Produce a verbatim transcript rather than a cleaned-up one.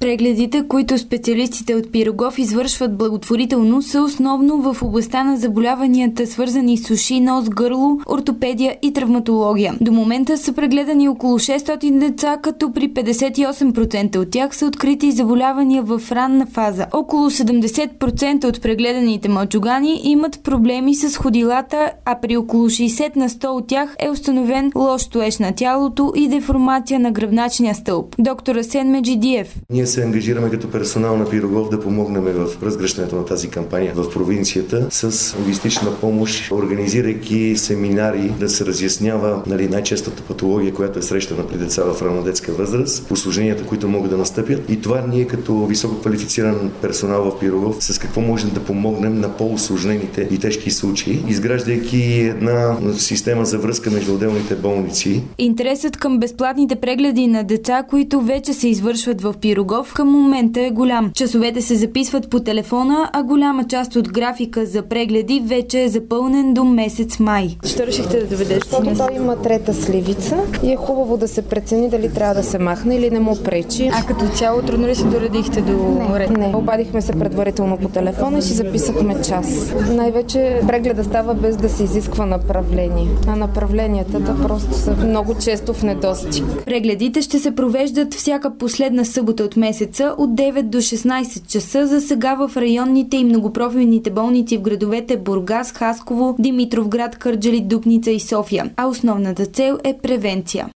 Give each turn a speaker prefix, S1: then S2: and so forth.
S1: Прегледите, които специалистите от Пирогов извършват благотворително, са основно в областта на заболяванията, свързани с уши, нос, гърло, ортопедия и травматология. До момента са прегледани около шестстотин деца, като при петдесет и осем процента от тях са открити заболявания в ранна фаза. Около седемдесет процента от прегледаните мълчугани имат проблеми с ходилата, а при около шейсет на сто от тях е установен лош стоеж на тялото и деформация на гръбначния стълб. Доктор Асен Меджидиев.
S2: Ние се ангажираме като персонал на Пирогов да помогнем в разгръщането на тази кампания в провинцията с логистична помощ, организирайки семинари да се разяснява нали, най-честата патология, която е срещана при деца в ранна детска възраст, усложненията, които могат да настъпят. И това ние като високо квалифициран персонал в Пирогов с какво можем да помогнем на по-усложнените и тежки случаи, изграждайки една система за връзка между отделните болници.
S1: Интересът към безплатните прегледи на деца, които вече се извършват в Пирогов, към момента е голям. Часовете се записват по телефона, а голяма част от графика за прегледи вече е запълнен до месец май. Що решихте да доведеш?
S3: Защото той има трета сливица и е хубаво да се прецени дали трябва да се махне или не му пречи.
S1: А като цяло трудно ли се доредихте до ред?
S3: Не, не. Обадихме се предварително по телефона и си записахме час. Най-вече прегледа става без да се изисква направление. А направленията да просто са много често в недостиг.
S1: Прегледите ще се провеждат всяка последна събота от месеца от девет до шестнайсет часа, за сега в районните и многопрофилните болници в градовете Бургас, Хасково, Димитровград, Кърджали, Дупница и София. А основната цел е превенция.